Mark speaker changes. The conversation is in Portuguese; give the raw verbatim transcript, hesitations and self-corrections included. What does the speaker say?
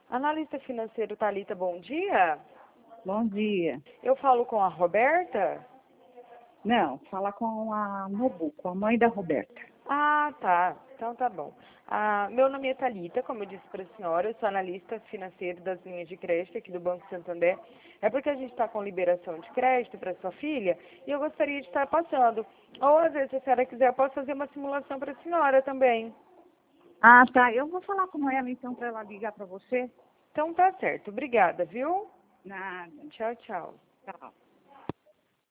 Speaker 1: Analista financeiro Thalita, bom dia.
Speaker 2: Bom dia.
Speaker 1: Eu falo com a Roberta?
Speaker 2: Não, fala com a Nobu, com a mãe da Roberta.
Speaker 1: Ah, tá. Então tá bom. Ah, meu nome é Thalita, como eu disse para a senhora, eu sou analista financeiro das linhas de crédito aqui do Banco Santander. É porque a gente está com liberação de crédito para sua filha e eu gostaria de estar passando. Ou às vezes, se a senhora quiser, eu posso fazer uma simulação para a senhora também.
Speaker 2: Ah, tá. Eu vou falar com ela então para ela ligar para você.
Speaker 1: Então tá certo. Obrigada, viu?
Speaker 2: Nada.
Speaker 1: Tchau, tchau.
Speaker 2: Tchau.